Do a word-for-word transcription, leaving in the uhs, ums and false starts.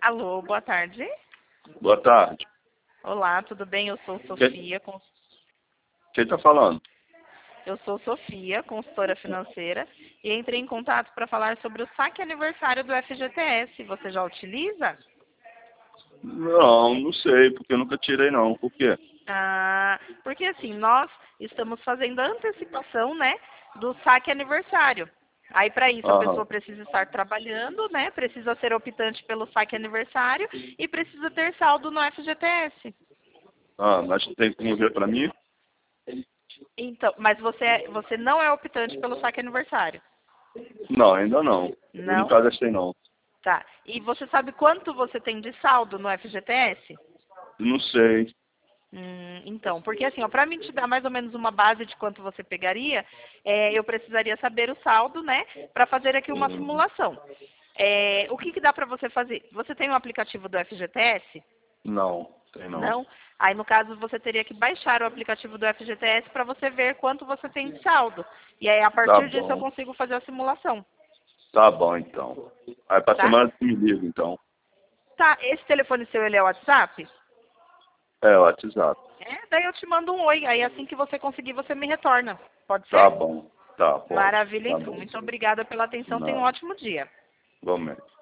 Alô, boa tarde. Boa tarde. Olá, tudo bem? Eu sou Sofia. Cons... Quem está falando? Eu sou Sofia, consultora financeira, e entrei em contato para falar sobre o saque aniversário do F G T S. Você já utiliza? Não, não sei, porque eu nunca tirei não. Por quê? Ah, porque assim, nós estamos fazendo a antecipação, né, do saque aniversário. Aí, para isso, a Aham. pessoa precisa estar trabalhando, né, precisa ser optante pelo saque aniversário e precisa ter saldo no F G T S. Ah, mas tem como ver para mim? Então, mas você, você não é optante pelo saque aniversário? Não, ainda não. Eu Não? nunca gastei não. Tá. E você sabe quanto você tem de saldo no F G T S? Não sei. Hum, então, porque assim, para mim te dar mais ou menos uma base de quanto você pegaria, é, eu precisaria saber o saldo, né, para fazer aqui uma Hum, simulação. É, o que, que dá para você fazer? Você tem um aplicativo do F G T S? Não, tem não. Não? Aí, no caso, você teria que baixar o aplicativo do F G T S para você ver quanto você tem de saldo. E aí, a Tá partir disso, eu bom. consigo fazer a simulação. Tá bom, então. Aí pra Tá? semana você me liga, então. Tá, esse telefone seu, ele é o WhatsApp? É, o WhatsApp. É, daí eu te mando um oi. Aí, assim que você conseguir, você me retorna. Pode Tá ser? bom. Tá, pode. Maravilha, Tá então. bom. Muito obrigada pela atenção. Tenha um Não, ótimo dia. igualmente.